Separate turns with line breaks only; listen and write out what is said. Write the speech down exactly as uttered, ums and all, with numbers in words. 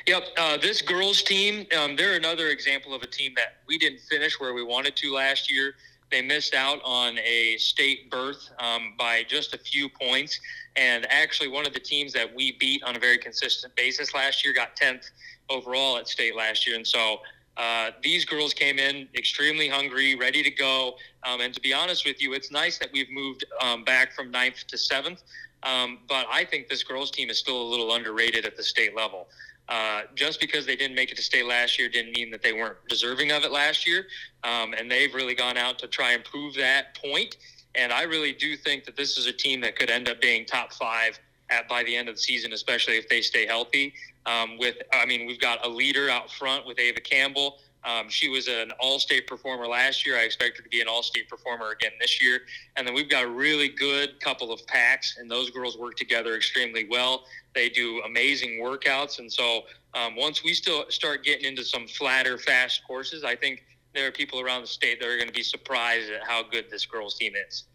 Yep. Uh, this girls team, um, they're another example of a team that we didn't finish where we wanted to last year. They missed out on a state berth um, by just a few points. And actually, one of the teams that we beat on a very consistent basis last year got tenth overall at state last year. And so uh, these girls came in extremely hungry, ready to go. Um, and to be honest with you, it's nice that we've moved um, back from ninth to seventh. Um, but I think this girls team is still a little underrated at the state level. Uh, just because they didn't make it to state last year didn't mean that they weren't deserving of it last year. Um, and they've really gone out to try and prove that point. And I really do think that this is a team that could end up being top five at by the end of the season, especially if they stay healthy. Um, with, I mean, we've got a leader out front with Ava Campbell. Um, she was an all-state performer last year. I expect her to be an all-state performer again this year. And then we've got a really good couple of packs, and those girls work together extremely well. They do amazing workouts. And so um, once we still start getting into some flatter, fast courses, I think there are people around the state that are going to be surprised at how good this girls team is.